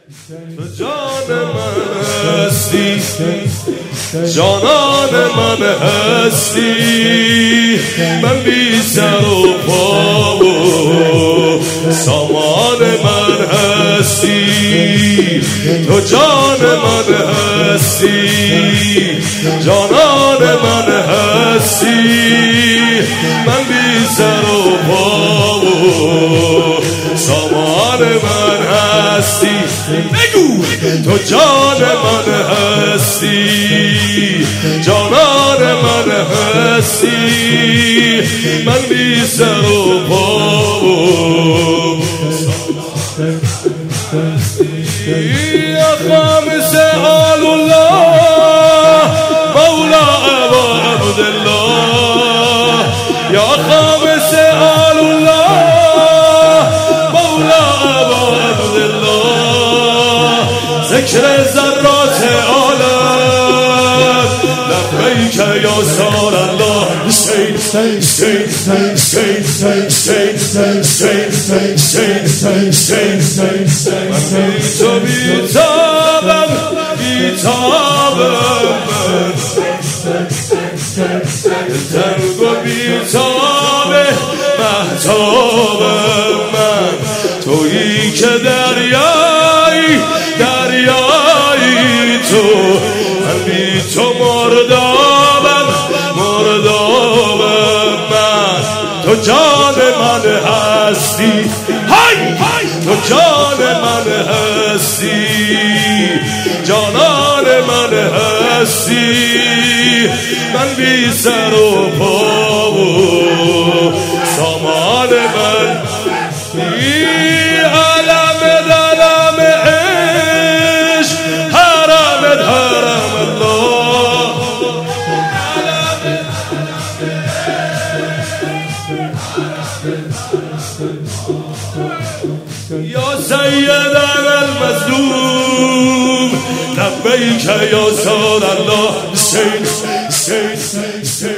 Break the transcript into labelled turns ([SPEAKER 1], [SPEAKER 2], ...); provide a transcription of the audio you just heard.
[SPEAKER 1] تو جان من هستی، جانان من هستی، من بی سر و پا و سامان من هستی. تو جان من هستی، جانان من هستی، من بی سر و پا و سامان من هستی. بگو تو جان من هستی، جانان من هستی، من بی سر و پا و یا خامس آل الله مولا ابا عبدالله، یا خامس آل الله مولا ابا عبدالله، ذکر ذرات عالم لبیک یا سار الله. من تو بیتابم، بیتابم من تنگ و بیتابه محتابم من، تویی که دریایی، دریایی تو، من بی تو مردابم، مردابم من. تو جان من هستی، های تو جان من هستی، جانان من هستی، من بی سر و پا و سامان من. علم علم عشق، حرم حرم الله، یا سیدنا المظلوم لبیک یا سار الله.